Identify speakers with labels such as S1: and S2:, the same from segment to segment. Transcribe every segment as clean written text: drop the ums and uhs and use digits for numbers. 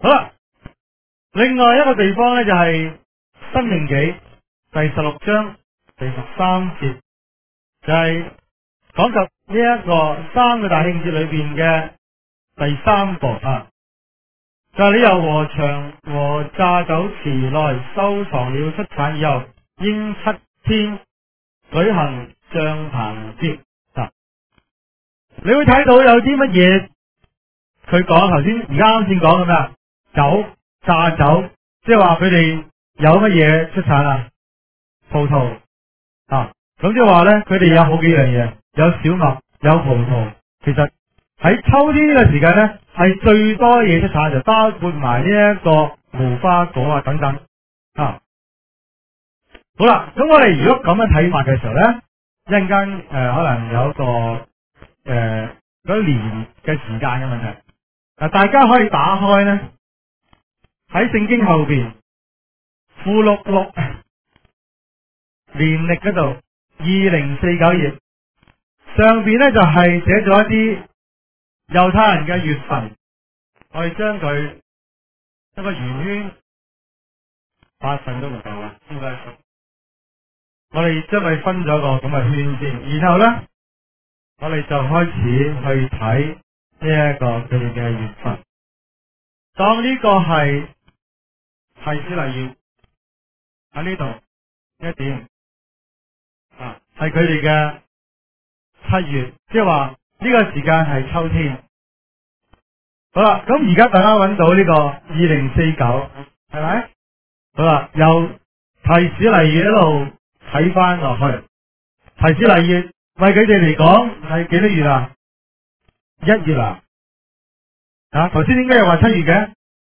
S1: 好啦，另外一個地方咧就係申命記第16章第13節，就係講及呢一個三個大慶節裏邊嘅第三個啊，就係你由禾場和榨酒池內收藏了出產以後，應7天舉行帳棚節啊。你會睇到有啲乜嘢？佢講頭先而家啱先講嘅咩啊？酒、榨酒，即係話佢哋有乜嘢出產啊？葡萄啊，咁即係話咧，佢哋有好幾樣嘢，有小麥，有葡萄。其實喺秋天呢個時間咧，係最多嘢出產，就包括埋呢一個無花果啊等等啊。好啦，咁我哋如果咁樣睇法嘅時候咧，一陣間可能有一個嗰年嘅時間嘅問題。大家可以打開咧喺聖經後邊附錄6年曆嗰度2049頁上邊咧就係寫咗一啲猶太人嘅月份，我哋將佢一個圓圈8份都唔夠啊，應該我哋將佢分咗個咁嘅圈先，然後咧我哋就開始去睇呢一個佢哋嘅月份。當呢個係提斯黎月喺呢度一點啊，係佢哋嘅7月，即係話呢個時間係秋天。好啦，咁而家大家揾到呢個2049係咪？好啦，由提斯黎月一路睇翻落去，提斯黎月為佢哋嚟講係幾多月啊？1月啊？啊，頭先點解又話7月嘅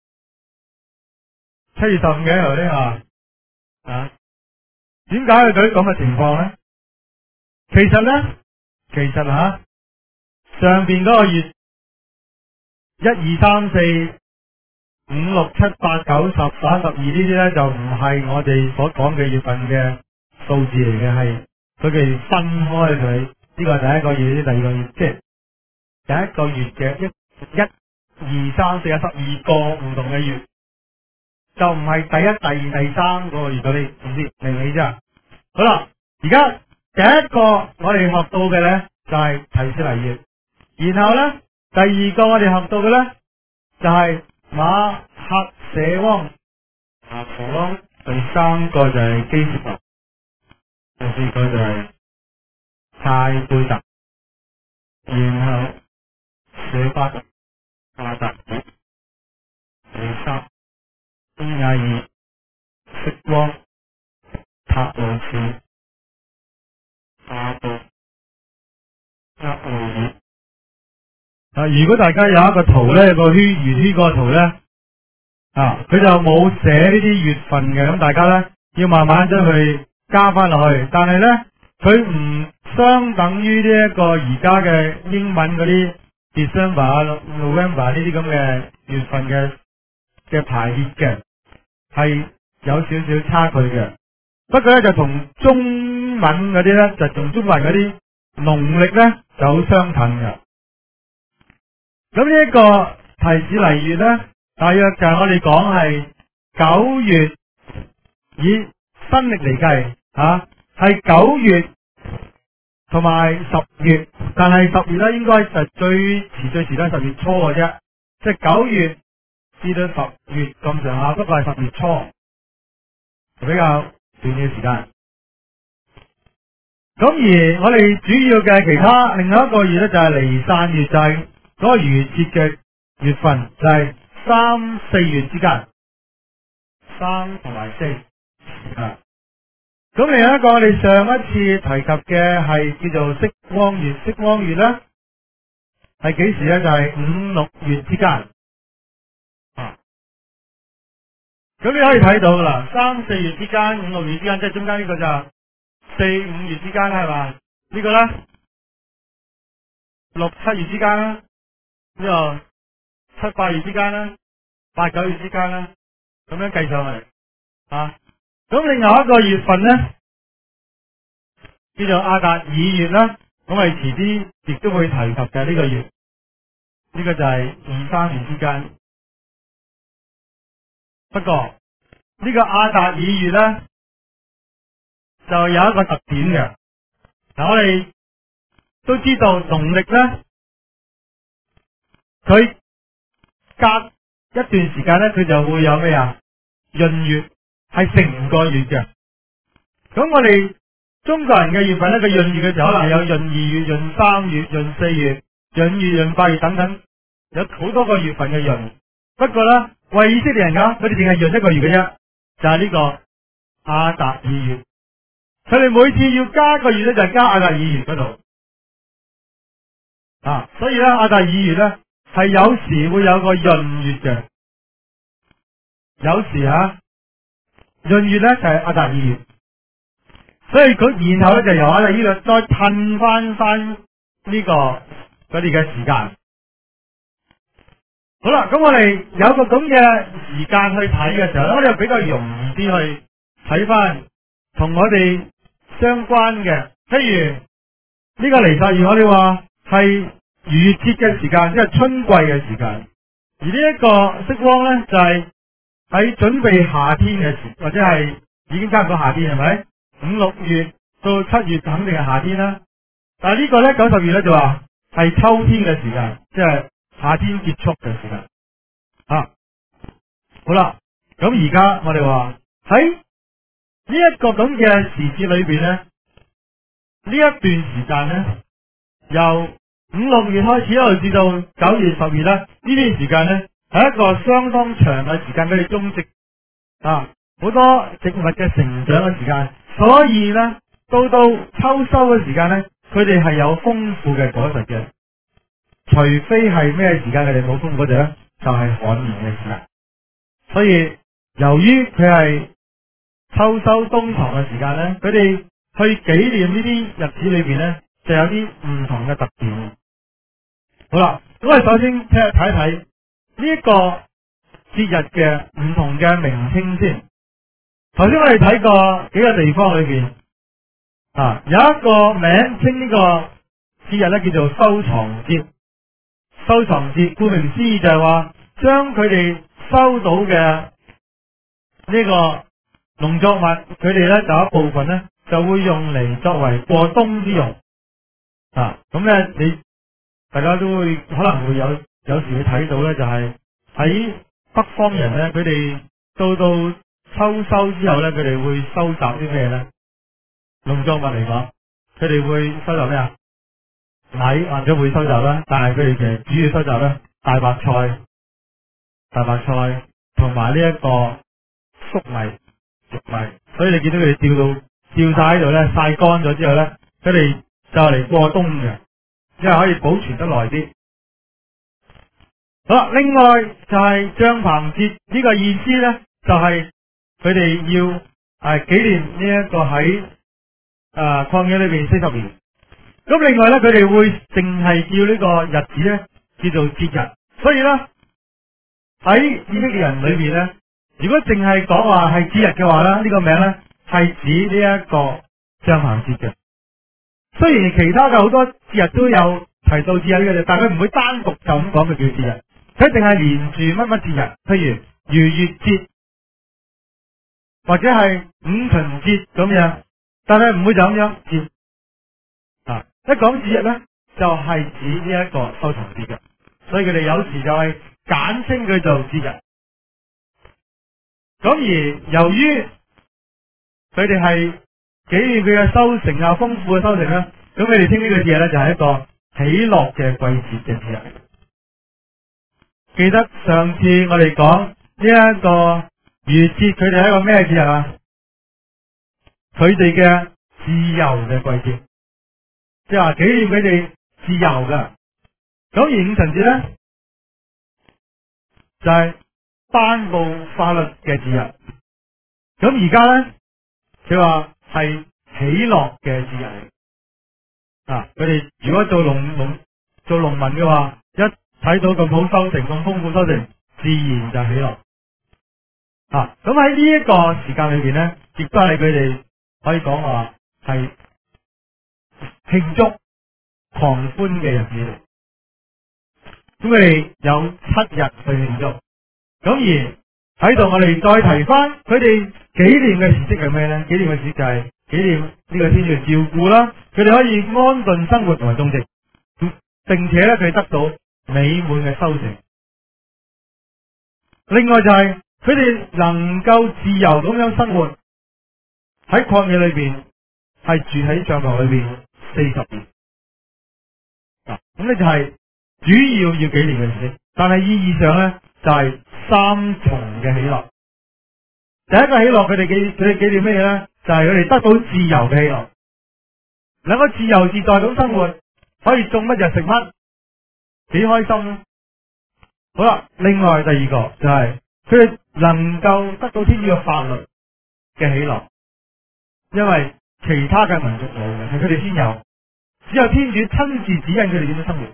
S1: ？7月15嘅頭先話啊？點解會對咁嘅情況咧？其實上邊嗰個月1、2、3、4、5、6、7、8、9、10、11、12呢啲咧，就唔係我哋所講嘅月份嘅數字嚟嘅，係佢哋分開佢。呢個係第一個月，呢第二個月，即係第一個月嘅1、2、3、4、12個唔同嘅月，就唔係第一、第二、第三個月嗰啲，唔知明唔明啫？好啦，而家第一個我哋學到嘅咧就係提斯黎月，然後咧第二個我哋學到嘅咧就係馬克舍汪，第三個就係基斯特，第四個就係泰貝特，然後舍巴特、亞特爾、尼撒、東亞爾、色汪、塔羅士、亞布、厄奧爾。如果大家有一個圖咧，個圓圈個圖咧，佢就冇寫呢啲月份嘅，咁大家咧要慢慢將佢加翻落去。但係咧，佢唔相等於呢一個而家嘅英文嗰啲 December、November 呢啲咁嘅月份嘅排列嘅，係有少少差距嘅。不過咧就同中文嗰啲咧，就同中文嗰啲農曆咧就好相近嘅。咁呢一個提斯黎月咧，大約就係我哋講係9月，以新曆嚟計係9月同埋10月，但係10月咧應該就最遲都係10月初嘅啫，即係9月至到10月咁上下，不過係10月初，比較短嘅時間。咁而我哋主要嘅其他另外一個月咧就係尼散月，就係嗰個逾節嘅月份，就係3、4月之間，3同埋4啊。咁另外一個我哋上一次提及嘅係叫做色光月，色光月咧係幾時咧？就係5、6月之間啊。咁你可以睇到噶啦，3、4月之間、5、6月之間，即係中間呢個就4、5月之間係嘛？呢個咧6、7月之間啦。呢個7、8月之間啦，8、9月之間啦，咁樣計上嚟啊。咁另外一個月份咧，叫做亞達爾月啦。咁我哋遲啲亦都會提及嘅呢個月，呢個就係2、3月之間。 不過呢個亞達爾月咧就有一個特點嘅。嗱，我哋都知道農曆咧，佢隔一段時間咧，佢就會有咩啊？閏月係成個月嘅。咁我哋中國人嘅月份咧，佢閏月嘅時候可能有閏二月、閏三月、閏四月、閏月、閏八月等等，有好多個月份嘅閏。不過咧，為以色列人講，佢哋淨係閏一個月嘅啫，就係呢個亞達爾月。佢哋每次要加個月咧，就係加亞達爾月嗰度。所以咧，亞達爾月咧係有時會有個閏月嘅，有時閏月咧就係亞達爾月。所以佢然後咧就由亞達爾月再褪翻呢個佢哋嘅時間。好啦，咁我哋有個咁嘅時間去睇嘅時候咧，我哋比較容易啲去睇翻同我哋相關嘅，譬如呢個彌撒月，我哋話係逾越節嘅時間，即係春季嘅時間。而呢一個色光咧，就係喺準備夏天嘅時，或者係已經差唔多夏天，係咪？5、6月到7月肯定係夏天啦。但係呢個咧90月咧就話係秋天嘅時間，即係夏天結束嘅時間。好啦，咁而家我哋話喺呢一個咁嘅時節裏邊咧，呢一段時間咧，由5、6月開始一路至到9月、10月咧，呢段時間咧係一個相當長嘅時間，佢哋種植好多植物嘅成長嘅時間，所以咧到秋收嘅時間咧，佢哋係有豐富嘅果實嘅，除非係咩時間佢哋冇豐富嗰陣咧，就係旱年嘅時間。所以由於佢係秋收冬藏嘅時間咧，佢哋去紀念呢啲日子裏邊咧，就有啲唔同嘅特點。好啦，咁我哋首先睇一睇呢一個節日嘅唔同嘅名稱先。頭先我哋睇過幾個地方裏邊有一個名稱呢個節日咧，叫做收藏節。收藏節顧名思義就係話將佢哋收到嘅呢個農作物，佢哋咧就有一部分咧就會用嚟作為過冬之用。咁咧你大家都會可能會有時會睇到咧，就係喺北方人咧，佢哋到秋收之後咧，佢哋會收集啲咩咧？農作物嚟講，佢哋會收集咩啊？米或者會收集啦，但係佢哋其實主要收集咧大白菜同埋呢一個粟米、玉米。所以你見到佢哋吊晒喺度咧，曬乾咗之後咧，佢哋就嚟過冬嘅，因為可以保存得耐啲。好啦，另外就係帳棚節呢個意思咧，就係佢哋要紀念呢一個喺曠野裏邊40年。咁另外咧，佢哋會淨係叫呢個日子咧叫做節日。所以咧喺以色列人裏邊咧，如果淨係講話係節日嘅話咧，呢個名咧係指呢一個帳棚節嘅。雖然其他嘅好多節日都有提到節日嘅，但係佢唔會單獨就咁講佢叫節日，佢一定係連住乜乜節日，譬如逾越節或者係五旬節咁樣，但係唔會就咁樣節。一講節日咧，就係指呢一個收藏節嘅，所以佢哋有時就係簡稱佢做節日。咁而由於佢哋係紀念佢嘅收成豐富嘅收成咧，咁佢哋稱呢個節日咧就係一個喜樂嘅季節嘅節日。記得上次我哋講呢一個逾越節，佢哋係一個咩節日啊？佢哋嘅自由嘅季節。即係話紀念佢哋自由噶，咁而五旬節咧就係頒布法律嘅節日。咁而家咧佢話係喜樂嘅節日嚟。佢哋如果做農民嘅話，一睇到咁好收成、咁豐富收成，自然就喜樂。咁喺呢一個時間裏邊咧，亦都係佢哋可以講話係慶祝狂歡嘅日子嚟。咁佢哋有7日去慶祝，咁而喺度我哋再提翻佢哋紀念嘅事蹟係咩咧？紀念嘅事就係紀念呢個天主嘅照顧啦，佢哋可以安頓生活同埋種植，並且咧佢哋得到美滿嘅收成。另外就係佢哋能夠自由咁樣生活喺曠野裏邊，係住喺帳篷裏邊40年。咁呢就係主要紀念嘅事，但係意義上咧就係三重嘅喜樂。第一個喜樂，佢哋紀念咩嘢咧？就係佢哋得到自由嘅喜樂，能夠自由自在咁生活，可以種乜就食乜，幾開心咯。好啦，另外第二個就係佢哋能夠得到天主嘅法律嘅喜樂，因為其他嘅民族冇嘅，係佢哋先有，只有天主親自指引佢哋點樣生活，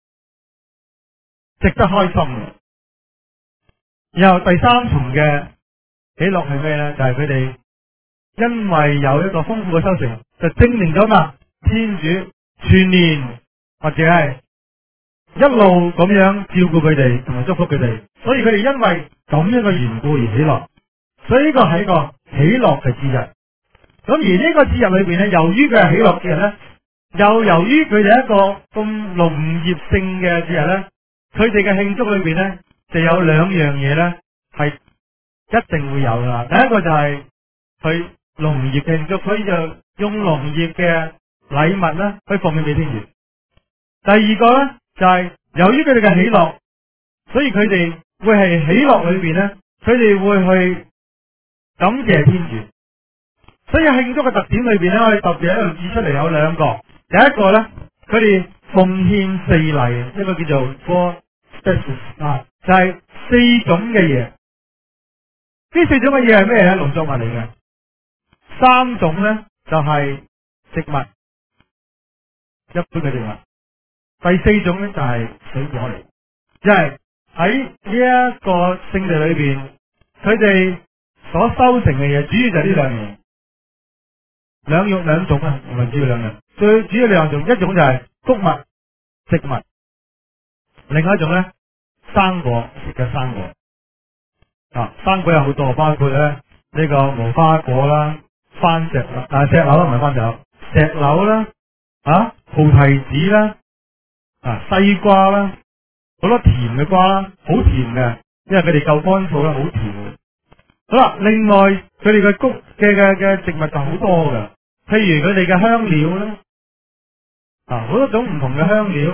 S1: 值得開心嘅。然後第三重嘅喜樂係咩咧？就係佢哋因為有一個豐富嘅收成，就證明咗嘛，天主全年或者係一路咁樣照顧佢哋同埋祝福佢哋，所以佢哋因為咁樣嘅緣故而喜樂，所以呢個係一個喜樂嘅節日。咁而呢個節日裏邊咧，由於佢係喜樂節日咧，又由於佢哋一個咁農業性嘅節日咧，佢哋嘅慶祝裏邊咧就有兩樣嘢咧係一定會有噶。第一個就係佢農業嘅慶祝，所以就用農業嘅禮物咧去奉獻俾天主。第二個咧就係由於佢哋嘅喜樂，所以佢哋會係喜樂裏邊咧，佢哋會去感謝天主。所以慶祝嘅特點裏邊咧，我哋特別喺度指出嚟有兩個。第一個咧，佢哋奉獻四禮，一個叫做 four species 啊，就係四種嘅嘢。呢四種嘅嘢係咩咧？農作物嚟嘅。三種咧就係植物，一般嘅植物。第四種咧就係水果嚟，即係喺呢一個聖地裏邊，佢哋所收成嘅嘢，主要就係呢兩樣，兩種啊，唔係主要兩樣，最主要兩種，一種就係穀物植物，另外一種咧生果食嘅生果啊，生果有好多，包括咧呢個無花果啦、番石啦、石榴啦，唔係番石榴，石榴啦啊，菩提子啦。西瓜啦，好多甜嘅瓜啦，好甜嘅，因為佢哋夠乾燥啦，好甜嘅。好啦，另外佢哋嘅穀嘅植物就好多嘅，譬如佢哋嘅香料啦，好多種唔同嘅香料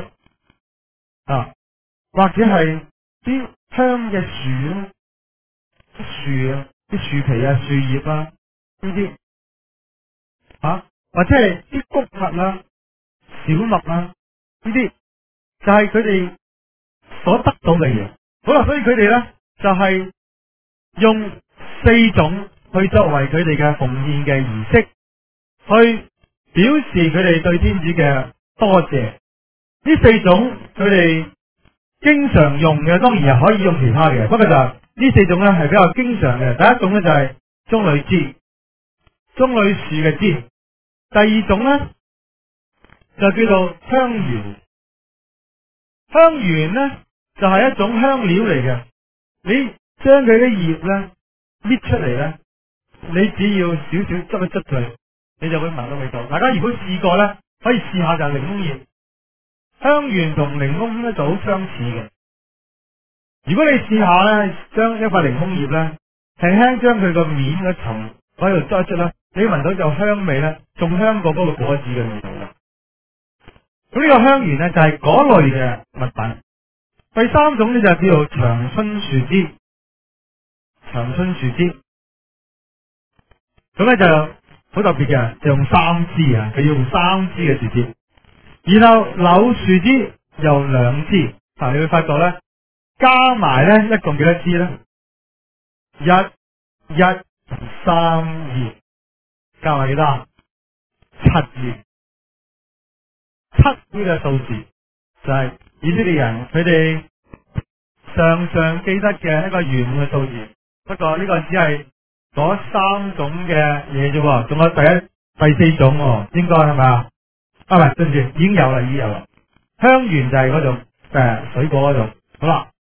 S1: 或者係啲香嘅樹啦，啲樹皮樹葉啦，呢啲或者係啲穀物啦、小麥啦，呢啲。就係佢哋所得到嘅嘢。好啦，所以佢哋咧就係用四種去作為佢哋嘅奉獻嘅儀式，去表示佢哋對天主嘅多謝。呢四種佢哋經常用嘅，當然又可以用其他嘅，不過就呢四種咧係比較經常嘅。第一種咧就係棕櫚枝，棕櫚樹嘅枝。第二種咧就叫做香橼。香橼咧就係一種香料嚟嘅，你將佢啲葉咧搣出嚟咧，你只要少少捽一捽佢，你就會聞到味道。大家如果試過咧，可以試下就係檸檬葉。香橼同檸檬咧就好相似嘅。如果你試下咧，將一塊檸檬葉咧，輕輕將佢個面嗰層喺度捽一捽啦，你聞到就香味咧，仲香過嗰個果子嘅味道啦。咁呢個香橼咧就係嗰類嘅物品。第三種咧就叫做長春樹枝，長春樹枝。咁咧就好特別嘅，就用三支啊，佢要用三支嘅樹枝。然後柳樹枝有兩支，但你會發覺咧，加埋咧一共幾多支咧？1、3、2，加埋幾多？7支。7呢個數字就係以色列人佢哋常常記得嘅一個圓滿嘅數字。不過呢個只係嗰三種嘅嘢啫，仲有第四種，應該係咪啊？唔係，對唔住，已經有啦。香橼就係嗰種水果嗰種。好啦，